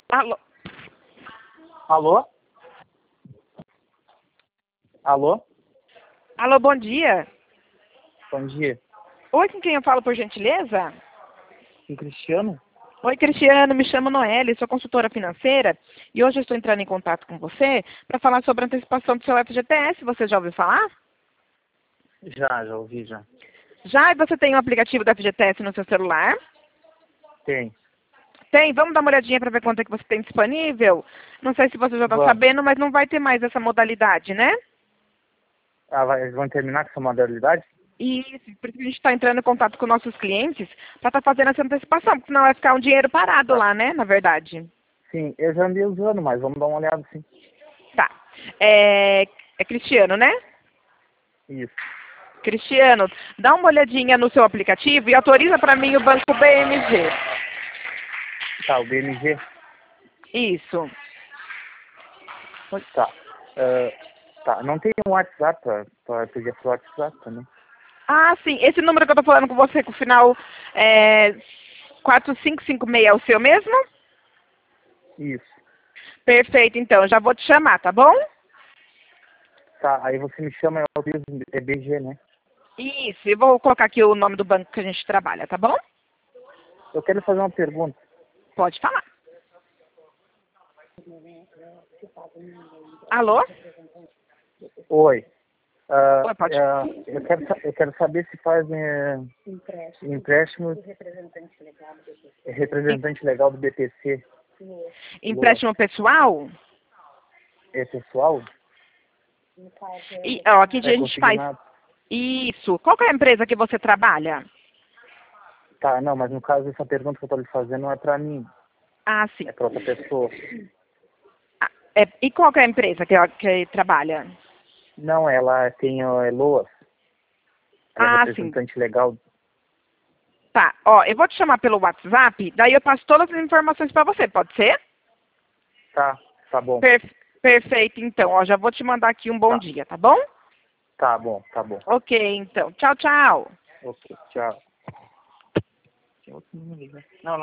Alô? Alô? Alô? Alô, bom dia. Bom dia. Oi, com quem eu falo, por gentileza? Com Cristiano? Oi, Cristiano, me chamo Noelle, sou consultora financeira e hoje eu estou entrando em contato com você para falar sobre a antecipação do seu FGTS. Você já ouviu falar? Já ouvi já. Já, e você tem o aplicativo do FGTS no seu celular? Tem. Tem, vamos dar uma olhadinha para ver quanto é que você tem disponível? Não sei se você já está Vamos. sabendo, mas não vai ter mais essa modalidade, né? Eles vão terminar com essa modalidade? Isso, por isso que a gente está entrando em contato com nossos clientes para estar fazendo essa antecipação, porque senão vai ficar um dinheiro parado Tá. lá, né, na verdade. Sim, eu já andei usando, mas vamos dar uma olhada sim. Tá. É Cristiano, né? Isso. Cristiano, dá uma olhadinha no seu aplicativo e autoriza para mim o banco BMG. Tá, o BMG? Isso. Tá. Tá, não tem um WhatsApp para pedir pro WhatsApp também? Ah, sim. Esse número que eu tô falando com você, com o final 4556 é o seu mesmo? Isso. Perfeito, então. Já vou te chamar, tá bom? Tá, aí você me chama, eu aviso, é BG, né? Isso. Eu vou colocar aqui o nome do banco que a gente trabalha, tá bom? Eu quero fazer uma pergunta. Pode falar. Alô? Oi. Oi, pode. Eu quero saber se faz empréstimo representante legal do BPC. Empréstimo pessoal? É pessoal? E, ó, aqui a É gente faz consignado? isso. Qual que é a empresa que você trabalha? Tá, não, mas no caso essa pergunta que eu tô lhe fazendo não é pra mim, Ah, sim. é pra outra pessoa. E qual que é a empresa que trabalha? Não, ela tem Loas, ela é Ah, sim. representante legal. Tá. Ó, eu vou te chamar pelo WhatsApp, daí eu passo todas as informações para você, pode ser? Tá bom. Perfeito, então. Ó, já vou te mandar aqui um bom Tá, dia, tá bom? tá bom, tá bom. Ok, então. Tchau, tchau. Ok, tchau. Tem outro número ali, né? Não,